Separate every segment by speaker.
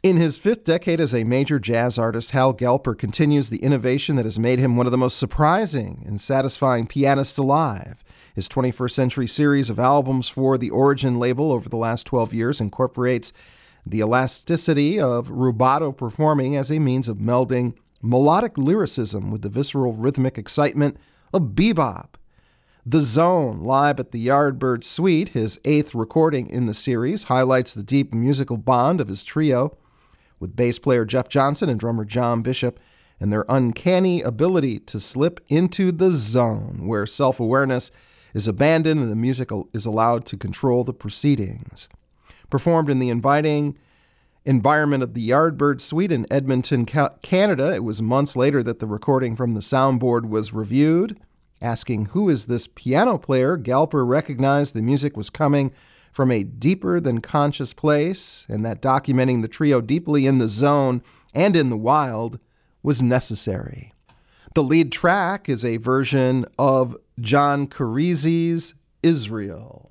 Speaker 1: In his fifth decade as a major jazz artist, Hal Galper continues the innovation that has made him one of the most surprising and satisfying pianists alive. His 21st Century series of albums for the Origin label over the last 12 years incorporates the elasticity of rubato performing as a means of melding melodic lyricism with the visceral rhythmic excitement of bebop. The Zone, live at the Yardbird Suite, his eighth recording in the series, highlights the deep musical bond of his trio with bass player Jeff Johnson and drummer John Bishop, and their uncanny ability to slip into the zone where self-awareness is abandoned and the music is allowed to control the proceedings. Performed in the inviting environment of the Yardbird Suite in Edmonton, Canada, it was months later that the recording from the soundboard was reviewed. Asking who is this piano player, Galper recognized the music was coming from a deeper than conscious place, and that documenting the trio deeply in the zone and in the wild was necessary. The lead track is a version of John Carisi's Israel.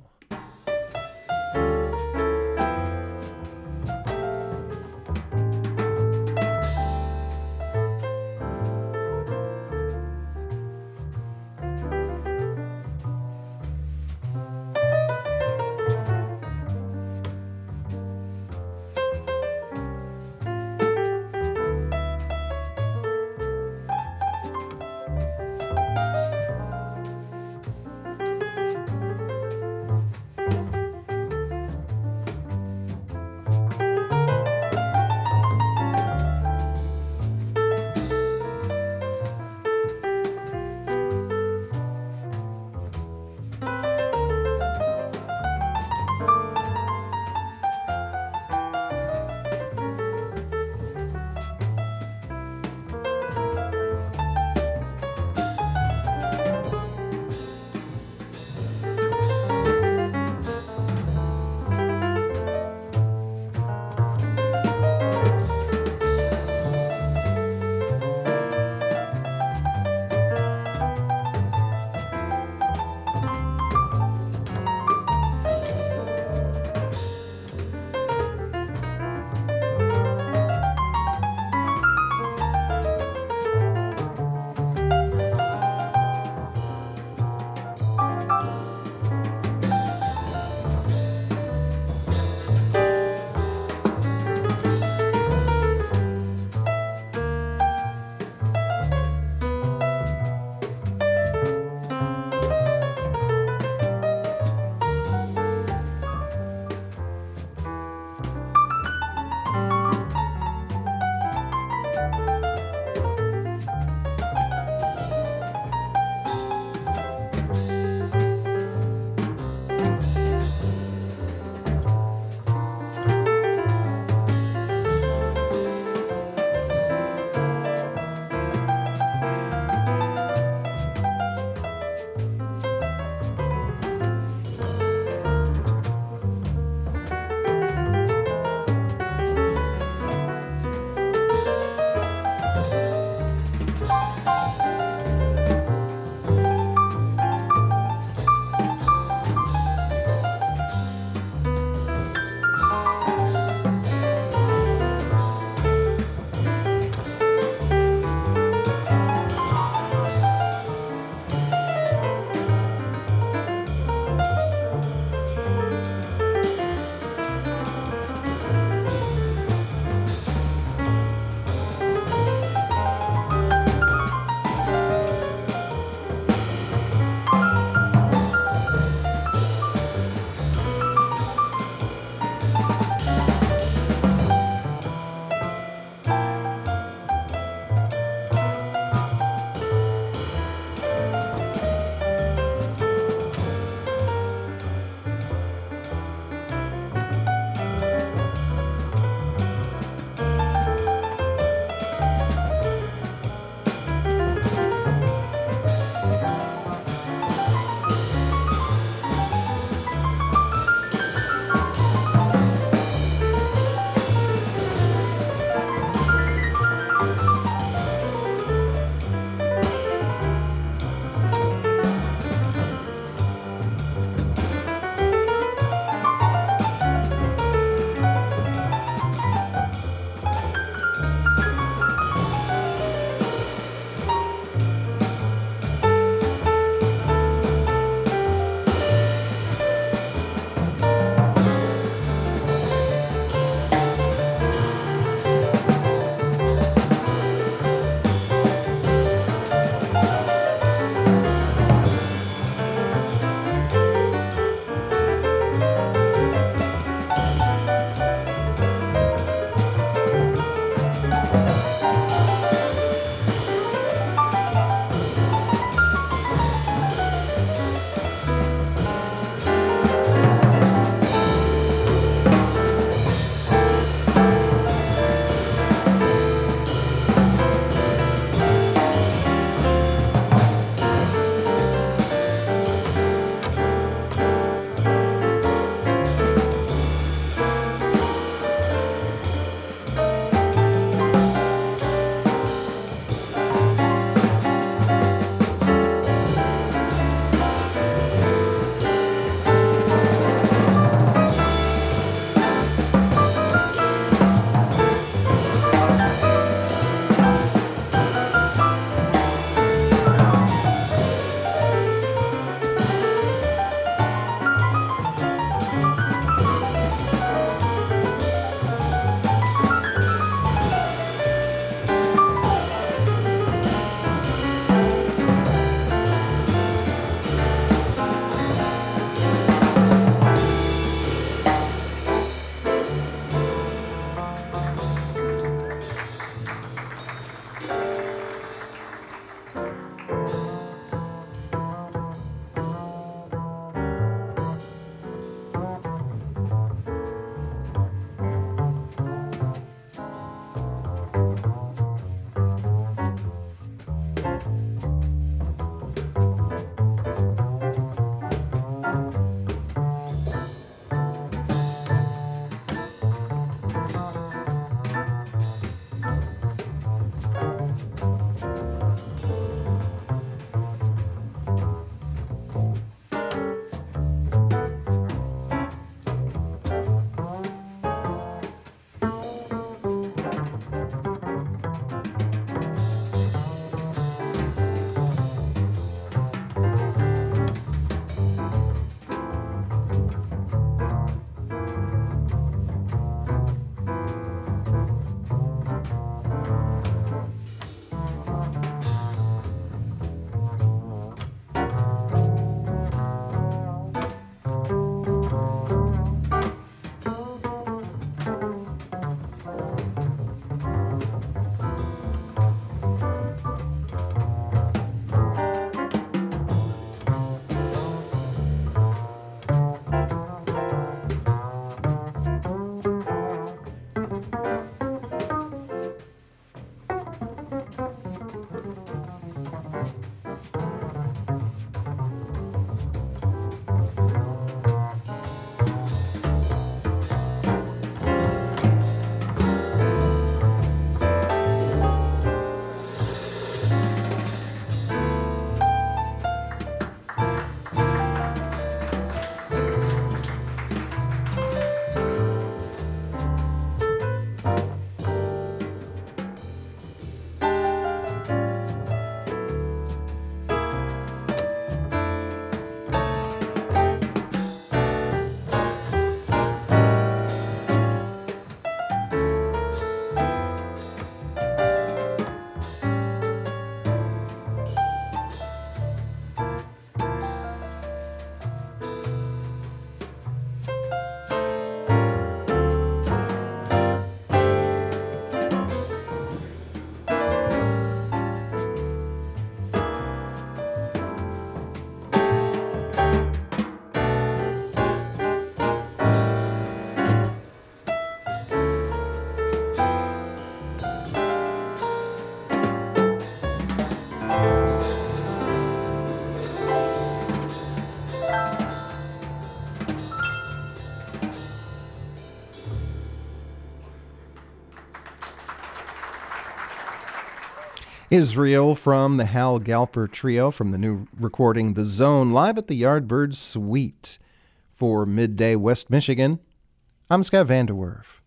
Speaker 1: Israel from the Hal Galper Trio from the new recording The Zone, live at the Yardbird Suite. For Midday West Michigan, I'm Scott Vanderwerf.